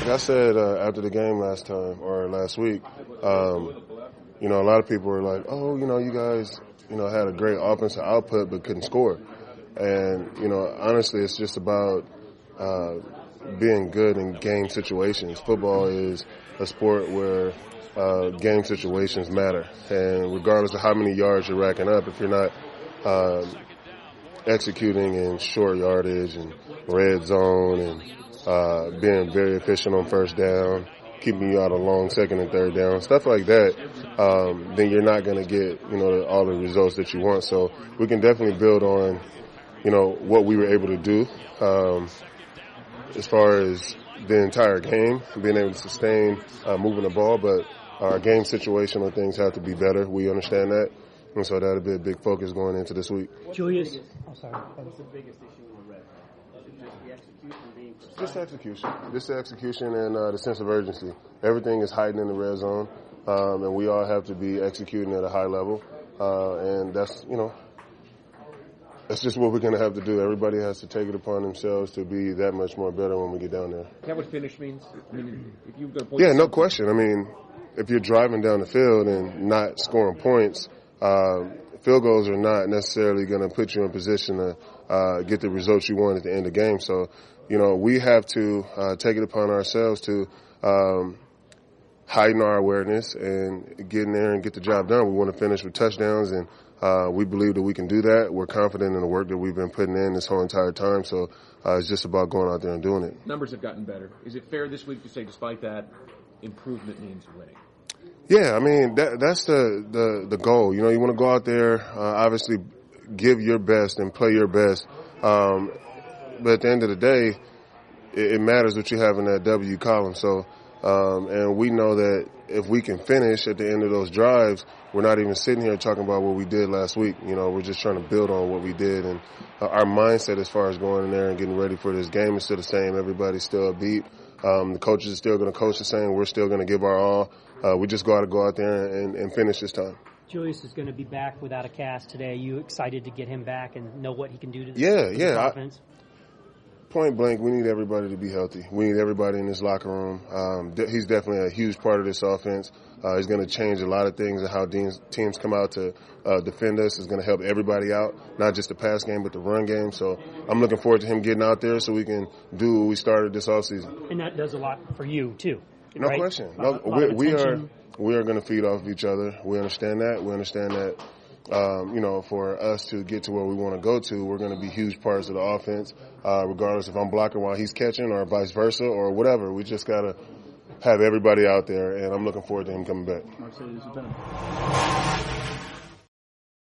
like I said after the game last week, a lot of people were like, oh, you guys, had a great offensive output but couldn't score. And, honestly, it's just about being good in game situations. Football is a sport where game situations matter. And regardless of how many yards you're racking up, if you're not executing in short yardage and red zone and being very efficient on first down, keeping you out of long second and third down, stuff like that, then you're not going to get, all the results that you want. So we can definitely build on, what we were able to do as far as the entire game, being able to sustain moving the ball. But our game situational things have to be better. We understand that. And so that'll be a big focus going into this week. Julius, What's the biggest issue in the red zone? Is it just the execution being precise? Just execution. Just the execution and the sense of urgency. Everything is heightened in the red zone, and we all have to be executing at a high level. And that's, that's just what we're going to have to do. Everybody has to take it upon themselves to be that much more better when we get down there. Is that what finish means? I mean, if you've got a point. Yeah, no question. I mean, if you're driving down the field and not scoring points, field goals are not necessarily going to put you in position to get the results you want at the end of the game. So, we have to take it upon ourselves to heighten our awareness and get in there and get the job done. We want to finish with touchdowns, and we believe that we can do that. We're confident in the work that we've been putting in this whole entire time. So it's just about going out there and doing it. Numbers have gotten better. Is it fair this week to say, despite that, improvement means winning? Yeah, I mean, that's the goal. You want to go out there, obviously give your best and play your best. But at the end of the day, it matters what you have in that W column. So, and we know that if we can finish at the end of those drives, we're not even sitting here talking about what we did last week. We're just trying to build on what we did. And our mindset as far as going in there and getting ready for this game is still the same. Everybody's still upbeat. The coaches are still going to coach the same. We're still going to give our all. We just got to go out there and finish this time. Julius is going to be back without a cast today. Are you excited to get him back and know what he can do to this offense? Point blank, we need everybody to be healthy. We need everybody in this locker room. He's definitely a huge part of this offense. He's going to change a lot of things and how teams come out to defend us. It's going to help everybody out, not just the pass game, but the run game. So I'm looking forward to him getting out there so we can do what we started this offseason. And that does a lot for you, too. No right? question. We are going to feed off each other. We understand that. We understand that. For us to get to where we want to go to, we're going to be huge parts of the offense, regardless if I'm blocking while he's catching or vice versa or whatever. We just got to have everybody out there, and I'm looking forward to him coming back.